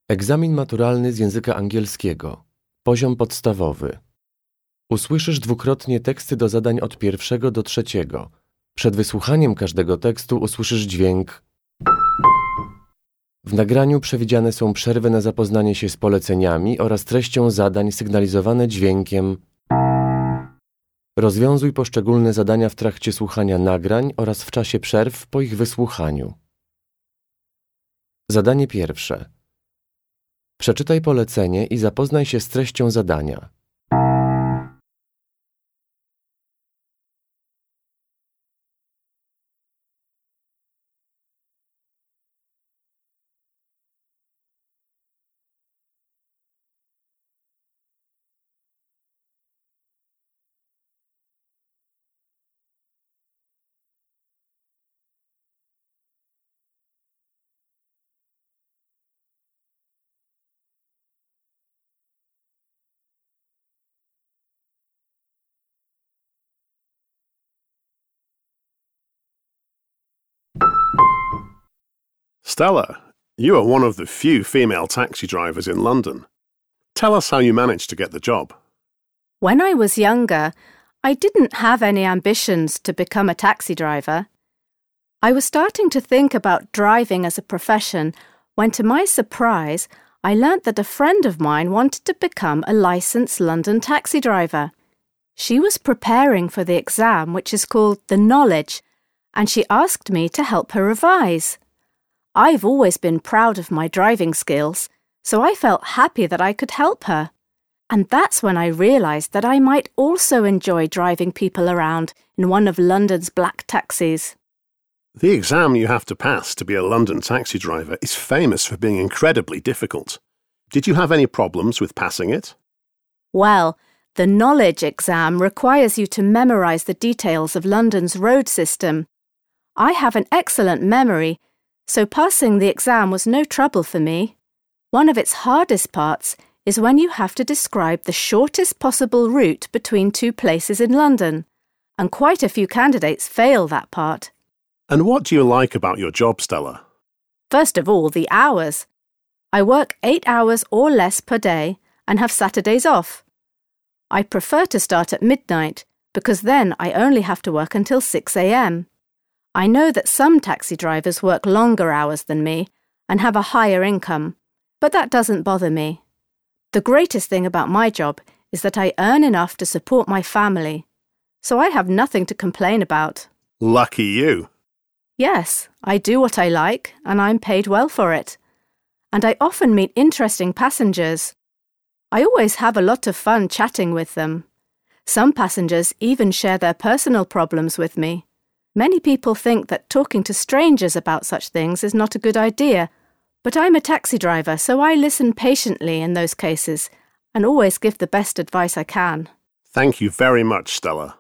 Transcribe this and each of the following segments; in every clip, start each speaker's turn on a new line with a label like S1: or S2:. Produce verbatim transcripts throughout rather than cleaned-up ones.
S1: Egzamin maturalny z języka angielskiego. Poziom podstawowy. Usłyszysz dwukrotnie teksty do zadań od pierwszego do trzeciego. Przed wysłuchaniem każdego tekstu usłyszysz dźwięk. W nagraniu przewidziane są przerwy na zapoznanie się z poleceniami oraz treścią zadań sygnalizowane dźwiękiem. Rozwiązuj poszczególne zadania w trakcie słuchania nagrań oraz w czasie przerw po ich wysłuchaniu. Zadanie pierwsze. Przeczytaj polecenie i zapoznaj się z treścią zadania.
S2: Stella, you are one of the few female taxi drivers in London. Tell us how you managed to get the job.
S3: When I was younger, I didn't have any ambitions to become a taxi driver. I was starting to think about driving as a profession when, to my surprise, I learnt that a friend of mine wanted to become a licensed London taxi driver. She was preparing for the exam, which is called the Knowledge, and she asked me to help her revise. I've always been proud of my driving skills, so I felt happy that I could help her. And that's when I realised that I might also enjoy driving people around in one of London's black taxis.
S2: The exam you have to pass to be a London taxi driver is famous for being incredibly difficult. Did you have any problems with passing it?
S3: Well, the Knowledge exam requires you to memorise the details of London's road system. I have an excellent memory, so passing the exam was no trouble for me. One of its hardest parts is when you have to describe the shortest possible route between two places in London, and quite a few candidates fail that part.
S2: And what do you like about your job, Stella?
S3: First of all, the hours. I work eight hours or less per day and have Saturdays off. I prefer to start at midnight because then I only have to work until six a m. I know that some taxi drivers work longer hours than me and have a higher income, but that doesn't bother me. The greatest thing about my job is that I earn enough to support my family, so I have nothing to complain about.
S2: Lucky you.
S3: Yes, I do what I like and I'm paid well for it. And I often meet interesting passengers. I always have a lot of fun chatting with them. Some passengers even share their personal problems with me. Many people think that talking to strangers about such things is not a good idea, but I'm a taxi driver, so I listen patiently in those cases and always give the best advice I can.
S2: Thank you very much, Stella.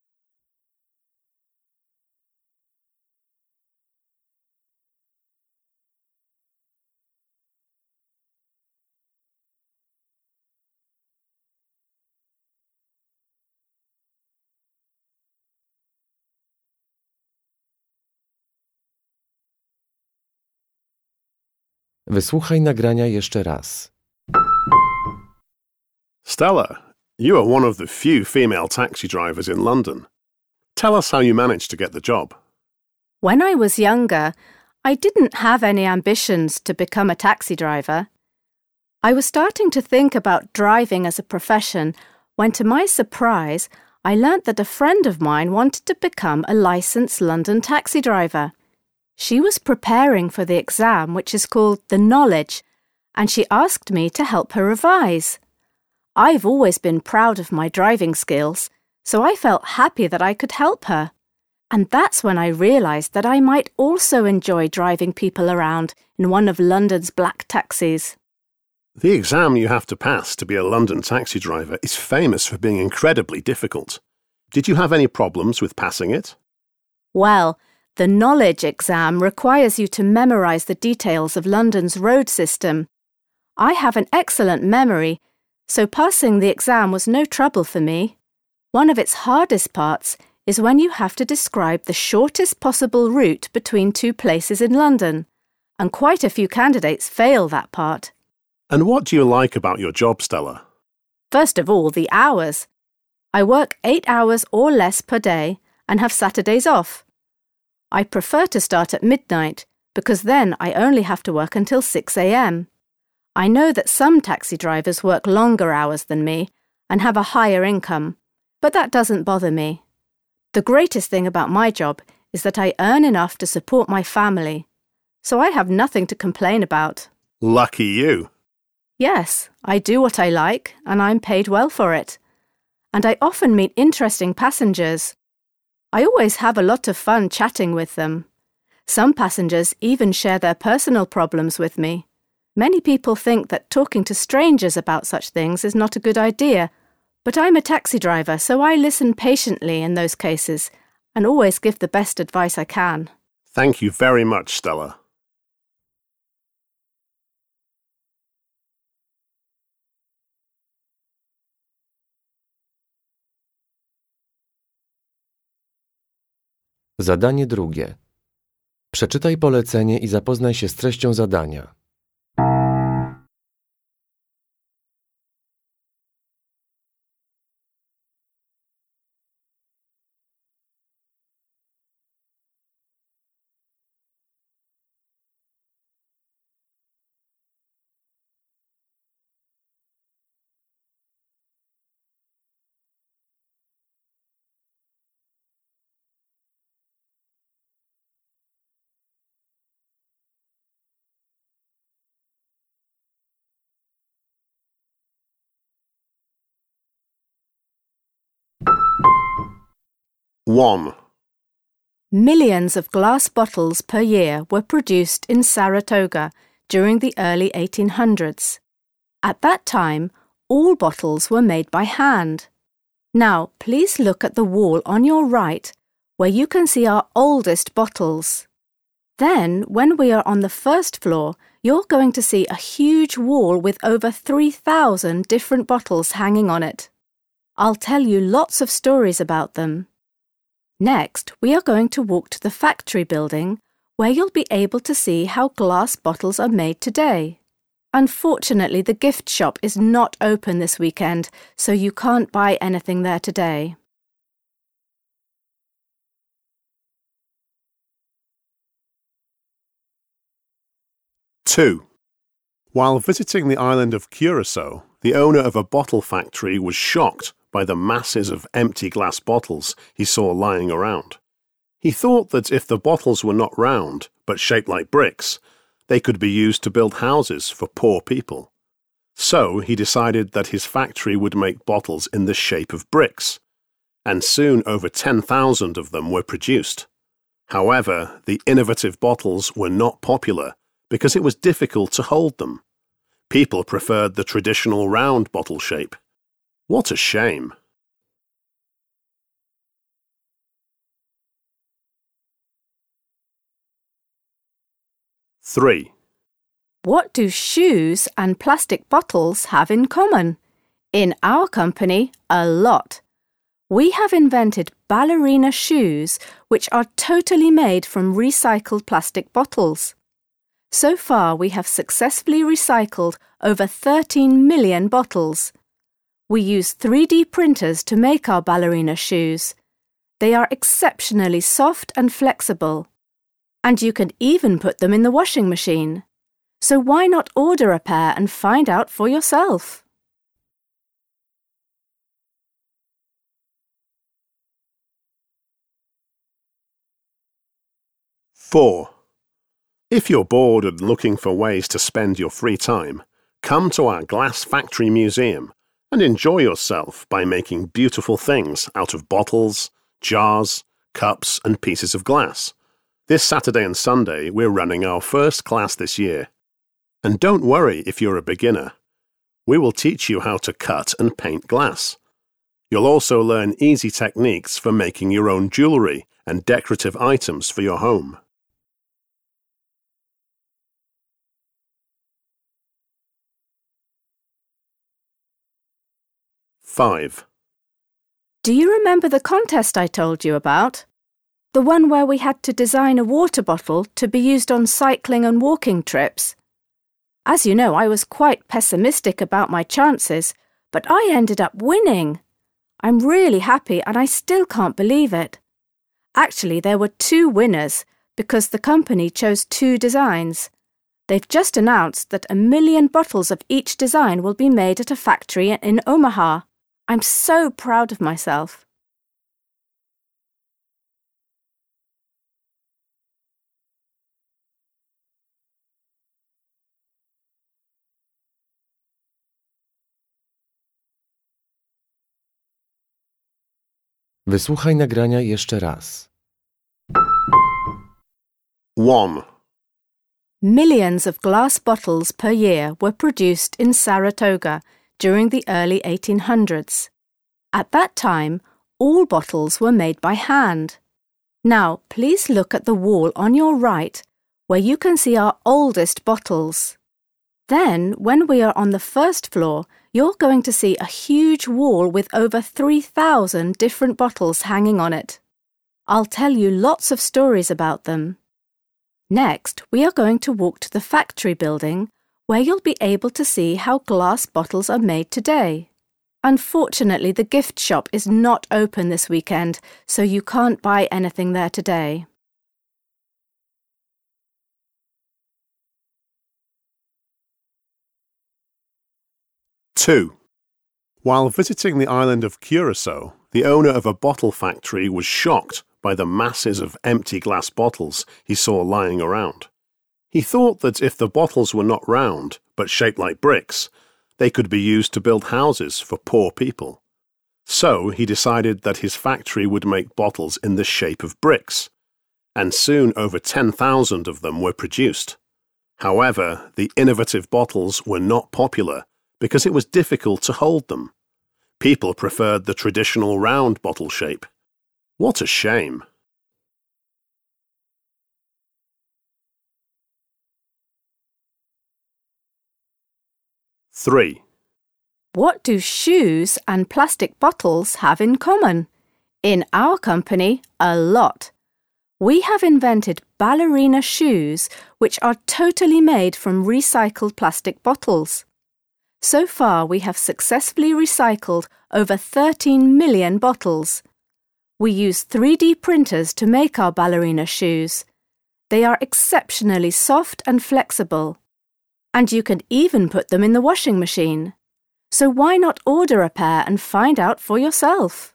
S1: Wysłuchaj nagrania jeszcze raz.
S2: Stella, you are one of the few female taxi drivers in London. Tell us how you managed to get the job.
S3: When I was younger, I didn't have any ambitions to become a taxi driver. I was starting to think about driving as a profession when, to my surprise, I learnt that a friend of mine wanted to become a licensed London taxi driver. She was preparing for the exam, which is called the Knowledge, and she asked me to help her revise. I've always been proud of my driving skills, so I felt happy that I could help her. And that's when I realised that I might also enjoy driving people around in one of London's black taxis.
S2: The exam you have to pass to be a London taxi driver is famous for being incredibly difficult. Did you have any problems with passing it?
S3: Well, the Knowledge exam requires you to memorise the details of London's road system. I have an excellent memory, so passing the exam was no trouble for me. One of its hardest parts is when you have to describe the shortest possible route between two places in London, and quite a few candidates fail that part.
S2: And what do you like about your job, Stella?
S3: First of all, the hours. I work eight hours or less per day and have Saturdays off. I prefer to start at midnight because then I only have to work until six a m. I know that some taxi drivers work longer hours than me and have a higher income, but that doesn't bother me. The greatest thing about my job is that I earn enough to support my family, so I have nothing to complain about.
S2: Lucky you.
S3: Yes, I do what I like and I'm paid well for it. And I often meet interesting passengers. I always have a lot of fun chatting with them. Some passengers even share their personal problems with me. Many people think that talking to strangers about such things is not a good idea, but I'm a taxi driver, so I listen patiently in those cases and always give the best advice I can.
S2: Thank you very much, Stella.
S1: Zadanie drugie. Przeczytaj polecenie i zapoznaj się z treścią zadania.
S2: One.
S3: Millions of glass bottles per year were produced in Saratoga during the early eighteen hundreds. At that time, all bottles were made by hand. Now, please look at the wall on your right, where you can see our oldest bottles. Then, when we are on the first floor, you're going to see a huge wall with over three thousand different bottles hanging on it. I'll tell you lots of stories about them. Next, we are going to walk to the factory building, where you'll be able to see how glass bottles are made today. Unfortunately, the gift shop is not open this weekend, so you can't buy anything there today.
S2: Two. While visiting the island of Curacao, the owner of a bottle factory was shocked by the masses of empty glass bottles he saw lying around. He thought that if the bottles were not round, but shaped like bricks, they could be used to build houses for poor people. So he decided that his factory would make bottles in the shape of bricks, and soon over ten thousand of them were produced. However, the innovative bottles were not popular because it was difficult to hold them. People preferred the traditional round bottle shape. What a shame! Three.
S3: What do shoes and plastic bottles have in common? In our company, a lot. We have invented ballerina shoes, which are totally made from recycled plastic bottles. So far, we have successfully recycled over thirteen million bottles. We use three D printers to make our ballerina shoes. They are exceptionally soft and flexible. And you can even put them in the washing machine. So why not order a pair and find out for yourself?
S2: Four. If you're bored and looking for ways to spend your free time, come to our Glass Factory Museum and enjoy yourself by making beautiful things out of bottles, jars, cups and pieces of glass. This Saturday and Sunday we're running our first class this year. And don't worry if you're a beginner. We will teach you how to cut and paint glass. You'll also learn easy techniques for making your own jewellery and decorative items for your home. Five.
S3: Do you remember the contest I told you about? The one where we had to design a water bottle to be used on cycling and walking trips? As you know, I was quite pessimistic about my chances, but I ended up winning. I'm really happy and I still can't believe it. Actually, there were two winners because the company chose two designs. They've just announced that a million bottles of each design will be made at a factory in Omaha. I'm so proud of myself.
S1: Wysłuchaj nagrania jeszcze raz.
S2: one.
S3: Millions of glass bottles per year were produced in Saratoga during the early eighteen hundreds. At that time, all bottles were made by hand. Now, please look at the wall on your right, where you can see our oldest bottles. Then, when we are on the first floor, you're going to see a huge wall with over three thousand different bottles hanging on it. I'll tell you lots of stories about them. Next, we are going to walk to the factory building, where you'll be able to see how glass bottles are made today. Unfortunately, the gift shop is not open this weekend, so you can't buy anything there today.
S2: two. While visiting the island of Curacao, the owner of a bottle factory was shocked by the masses of empty glass bottles he saw lying around. He thought that if the bottles were not round, but shaped like bricks, they could be used to build houses for poor people. So he decided that his factory would make bottles in the shape of bricks, and soon over ten thousand of them were produced. However, the innovative bottles were not popular because it was difficult to hold them. People preferred the traditional round bottle shape. What a shame! three.
S3: What do shoes and plastic bottles have in common? In our company, a lot. We have invented ballerina shoes which are totally made from recycled plastic bottles. So far, we have successfully recycled over thirteen million bottles. We use three D printers to make our ballerina shoes. They are exceptionally soft and flexible. And you can even put them in the washing machine. So why not order a pair and find out for yourself?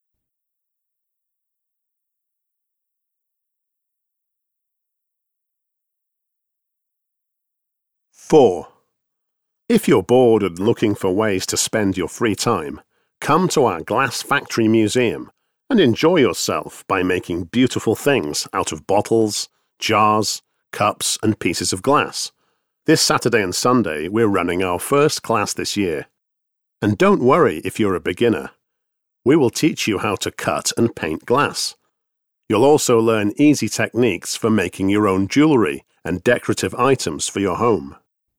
S2: four. If you're bored and looking for ways to spend your free time, come to our Glass Factory Museum and enjoy yourself by making beautiful things out of bottles, jars, cups and pieces of glass. This Saturday and Sunday we're running our first class this year. And don't worry if you're a beginner. We will teach you how to cut and paint glass. You'll also learn easy techniques for making your own jewellery and decorative items for your home.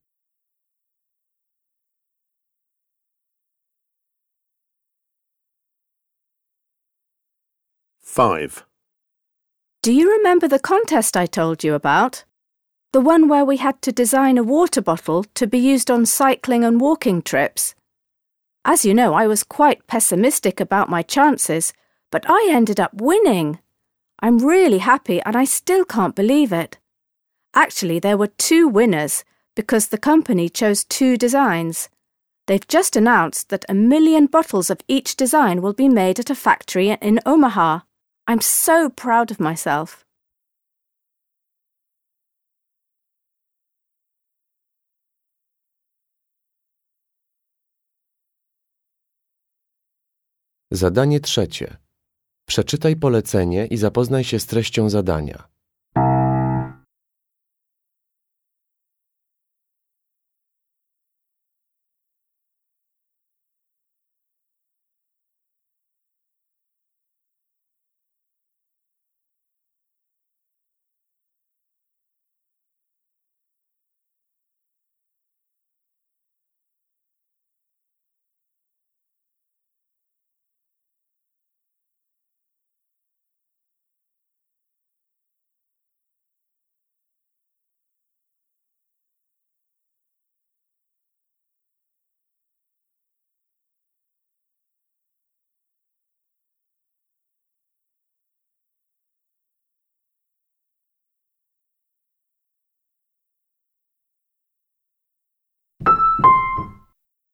S2: five.
S3: Do you remember the contest I told you about? The one where we had to design a water bottle to be used on cycling and walking trips? As you know, I was quite pessimistic about my chances, but I ended up winning. I'm really happy and I still can't believe it. Actually, there were two winners because the company chose two designs. They've just announced that a million bottles of each design will be made at a factory in Omaha. I'm so proud of myself.
S1: Zadanie trzecie. Przeczytaj polecenie i zapoznaj się z treścią zadania.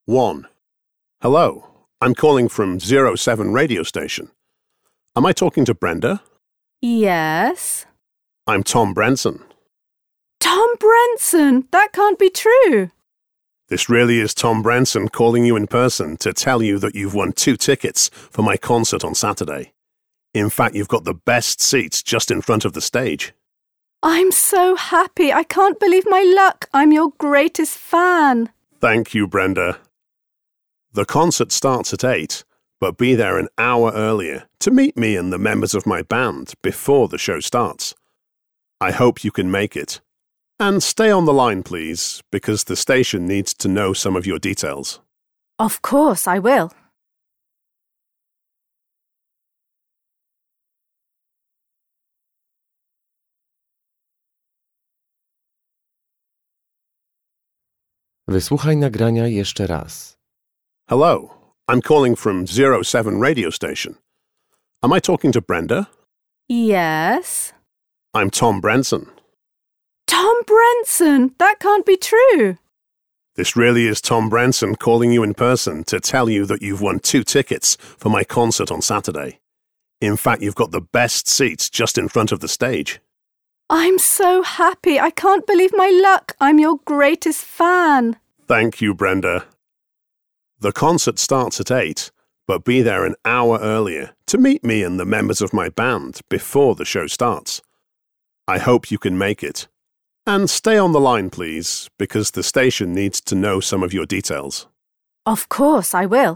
S2: one. Hello, I'm calling from zero seven radio station. Am I talking to Brenda?
S3: Yes.
S2: I'm Tom Brenson.
S3: Tom Brenson! That can't be true.
S2: This really is Tom Brenson calling you in person to tell you that you've won two tickets for my concert on Saturday. In fact, you've got the best seats just in front of the stage.
S3: I'm so happy. I can't believe my luck. I'm your greatest fan.
S2: Thank you, Brenda. The concert starts at eight, but be there an hour earlier to meet me and the members of my band before the show starts. I hope you can make it. And stay on the line, please, because the station needs to know some of your details.
S3: Of course, I will.
S1: Wysłuchaj nagrania jeszcze raz.
S2: Hello, I'm calling from zero seven radio station. Am I talking to Brenda?
S3: Yes.
S2: I'm Tom Brenson.
S3: Tom Brenson! That can't be true.
S2: This really is Tom Brenson calling you in person to tell you that you've won two tickets for my concert on Saturday. In fact, you've got the best seats just in front of the stage.
S3: I'm so happy. I can't believe my luck. I'm your greatest fan.
S2: Thank you, Brenda. The concert starts at eight, but be there an hour earlier to meet me and the members of my band before the show starts. I hope you can make it. And stay on the line, please, because the station needs to know some of your details.
S3: Of course, I will.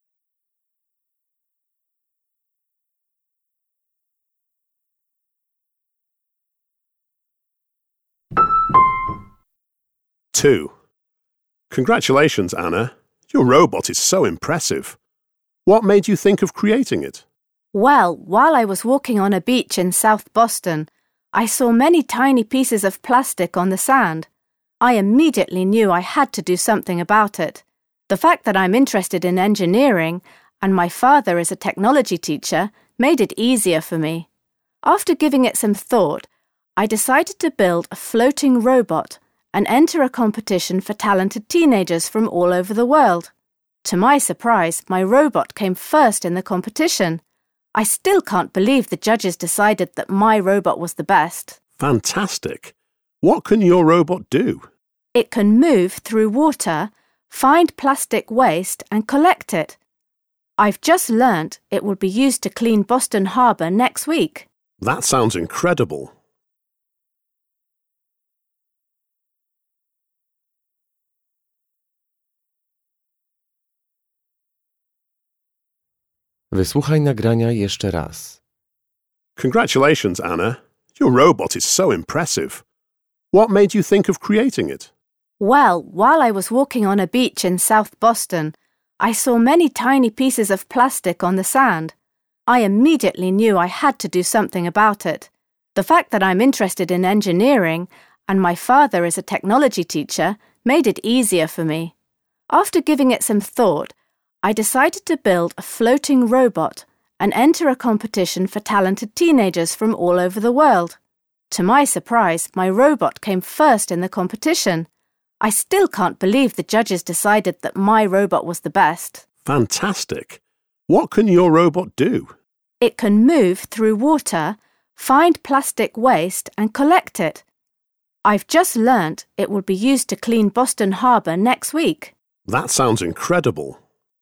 S2: Two. Congratulations, Anna. Your robot is so impressive. What made you think of creating it?
S3: Well, while I was walking on a beach in South Boston, I saw many tiny pieces of plastic on the sand. I immediately knew I had to do something about it. The fact that I'm interested in engineering and my father is a technology teacher made it easier for me. After giving it some thought, I decided to build a floating robot and enter a competition for talented teenagers from all over the world. To my surprise, my robot came first in the competition. I still can't believe the judges decided that my robot was the best.
S2: Fantastic. What can your robot do?
S3: It can move through water, find plastic waste and collect it. I've just learnt it will be used to clean Boston Harbor next week.
S2: That sounds incredible.
S1: Wysłuchaj nagrania jeszcze raz.
S2: Congratulations, Anna. Your robot is so impressive. What made you think of creating it?
S3: Well, while I was walking on a beach in South Boston, I saw many tiny pieces of plastic on the sand. I immediately knew I had to do something about it. The fact that I'm interested in engineering and my father is a technology teacher made it easier for me. After giving it some thought, I decided to build a floating robot and enter a competition for talented teenagers from all over the world. To my surprise, my robot came first in the competition. I still can't believe the judges decided that my robot was the best.
S2: Fantastic. What can your robot do?
S3: It can move through water, find plastic waste and collect it. I've just learnt it will be used to clean Boston Harbor next week.
S2: That sounds incredible.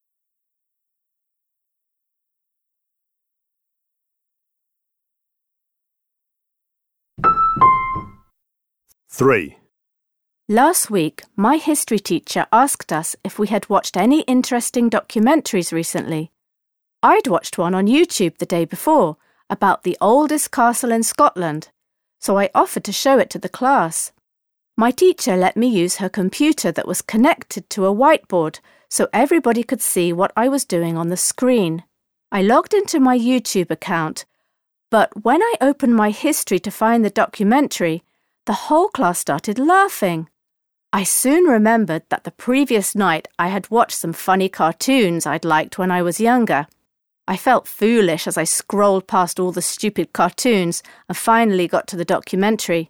S2: Three.
S3: Last week, my history teacher asked us if we had watched any interesting documentaries recently. I'd watched one on YouTube the day before about the oldest castle in Scotland, so I offered to show it to the class. My teacher let me use her computer that was connected to a whiteboard so everybody could see what I was doing on the screen. I logged into my YouTube account, but when I opened my history to find the documentary, the whole class started laughing. I soon remembered that the previous night I had watched some funny cartoons I'd liked when I was younger. I felt foolish as I scrolled past all the stupid cartoons and finally got to the documentary.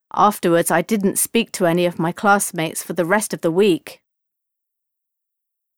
S3: Afterwards, I didn't speak to any of my classmates for the rest of the week.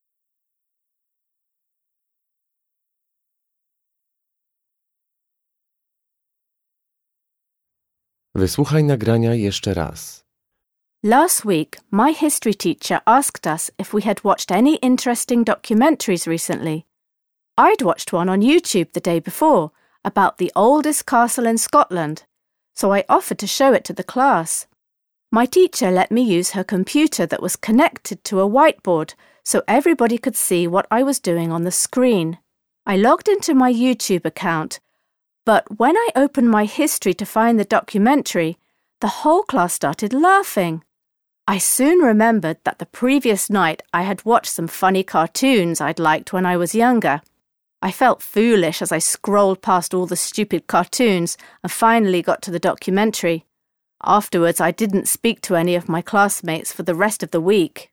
S1: Wysłuchaj nagrania jeszcze raz.
S3: Last week, my history teacher asked us if we had watched any interesting documentaries recently. I'd watched one on YouTube the day before about the oldest castle in Scotland, so I offered to show it to the class. My teacher let me use her computer that was connected to a whiteboard so everybody could see what I was doing on the screen. I logged into my YouTube account, but when I opened my history to find the documentary, the whole class started laughing. I soon remembered that the previous night I had watched some funny cartoons I'd liked when I was younger. I felt foolish as I scrolled past all the stupid cartoons and finally got to the documentary. Afterwards, I didn't speak to any of my classmates for the rest of the week.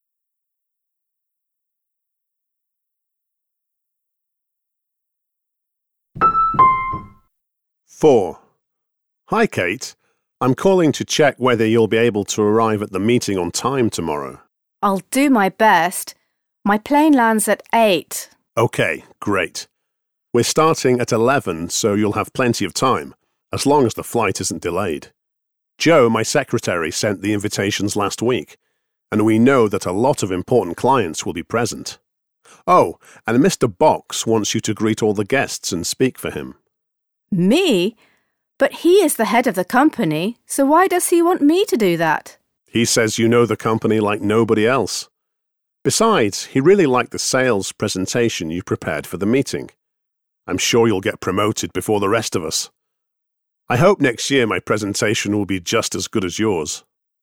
S2: Four. Hi, Kate. I'm calling to check whether you'll be able to arrive at the meeting on time tomorrow.
S3: I'll do my best. My plane lands at eight.
S2: OK, great. We're starting at eleven, so you'll have plenty of time, as long as the flight isn't delayed. Joe, my secretary, sent the invitations last week, and we know that a lot of important clients will be present. Oh, and Mister Box wants you to greet all the guests and speak for him.
S3: Me? But he is the head of the company, so why does he want me to do that?
S2: He says you know the company like nobody else. Besides, he really liked the sales presentation you prepared for the meeting. I'm sure you'll get promoted before the rest of us. I hope next year my presentation will be just as good as yours.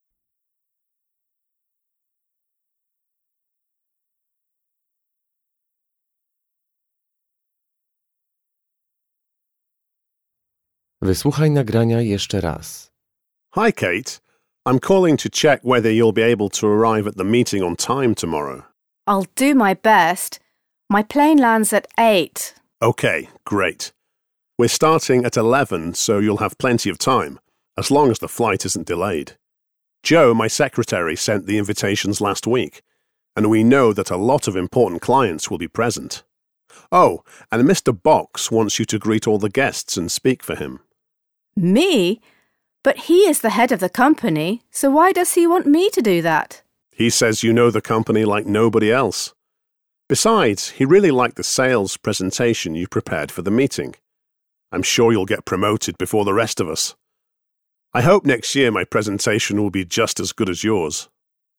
S1: Wysłuchaj nagrania jeszcze raz.
S2: Hi, Kate. I'm calling to check whether you'll be able to arrive at the meeting on time tomorrow.
S3: I'll do my best. My plane lands at eight.
S2: OK, great. We're starting at eleven, so you'll have plenty of time, as long as the flight isn't delayed. Joe, my secretary, sent the invitations last week, and we know that a lot of important clients will be present. Oh, and Mister Box wants you to greet all the guests and speak for him.
S3: Me? But he is the head of the company, so why does he want me to do that?
S2: He says you know the company like nobody else. Besides, he really liked the sales presentation you prepared for the meeting. I'm sure you'll get promoted before the rest of us. I hope next year my presentation will be just as good as yours.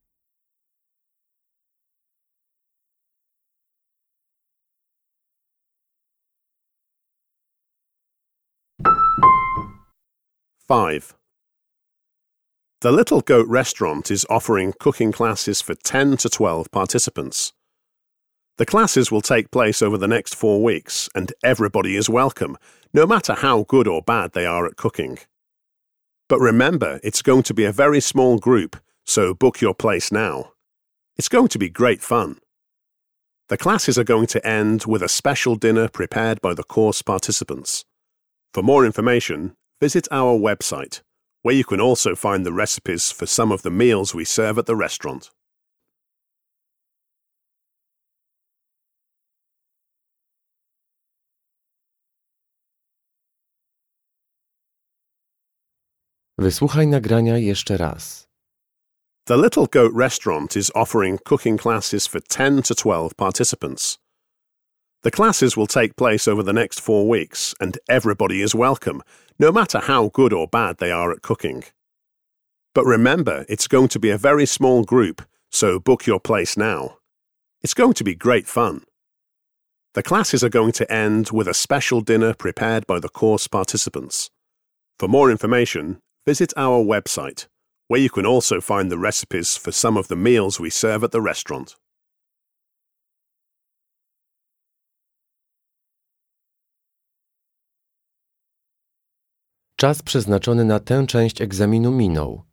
S2: Five. The Little Goat Restaurant is offering cooking classes for ten to twelve participants. The classes will take place over the next four weeks, and everybody is welcome, no matter how good or bad they are at cooking. But remember, it's going to be a very small group, so book your place now. It's going to be great fun. The classes are going to end with a special dinner prepared by the course participants. For more information, visit our website, where you can also find the recipes for some of the meals we serve at the restaurant.
S1: Wysłuchaj nagrania jeszcze raz.
S2: The Little Goat Restaurant is offering cooking classes for ten to twelve participants. The classes will take place over the next four weeks, and everybody is welcome, no matter how good or bad they are at cooking. But remember, it's going to be a very small group, so book your place now. It's going to be great fun. The classes are going to end with a special dinner prepared by the course participants. For more information, visit our website, where you can also find the recipes for some of the meals we serve at the restaurant.
S1: Czas przeznaczony na tę część egzaminu minął.